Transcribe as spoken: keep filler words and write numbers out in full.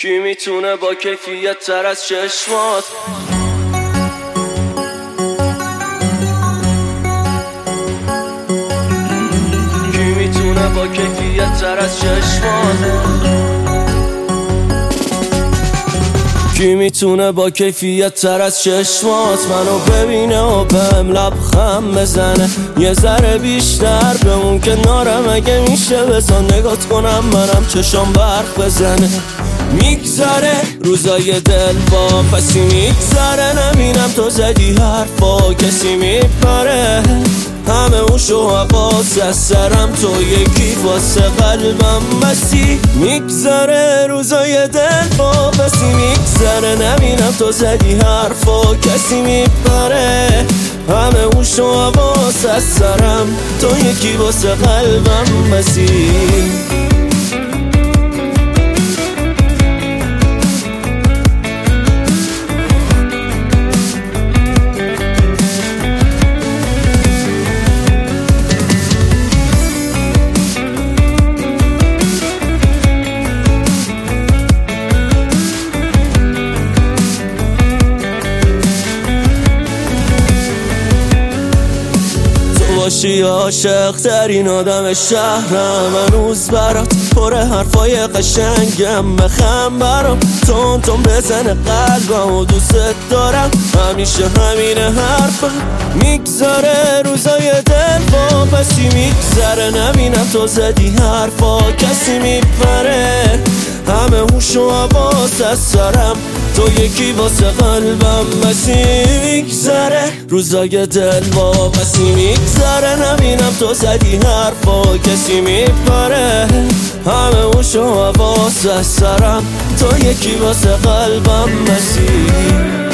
کی میتونه با کیفیت تر از چشمات کی میتونه با کیفیت تر از چشمات کی میتونه با کیفیت تر از چشمات منو ببینه و بهم لبخند بزنه یه ذره بیشتر بمون کنارم اگه میشه بزن نگات کنم منم چشام برق بزنه میگذره روزای دل با پسی میگذره نبینم تو زدی حرفا کسی میپره همه اون شو حواس از سرم تو یکی واسه قلبم بسی میگذره روزای دل با پسی میگذره نبینم تو زدی حرفا کسی میپره همه اون شو حواس از سرم تو یکی واسه قلبم بسی باشی عاشق ترین آدم شهرم هنوز برات پر حرفای قشنگم بخم برام تون تون بزنه قلبم و دوست دارم همیشه همینه حرفم میگذاره روزای دل با پسی میگذره نبینم تو زدی حرفا کسی میپره همه هوش و حواس از سرم تو یکی واسه قلبم بسی میگذره روزای دل با پسی میگذره نبینم تو زدی حرفا کسی میپره همه هوش و حواس از سرم تو یکی واسه قلبم بسی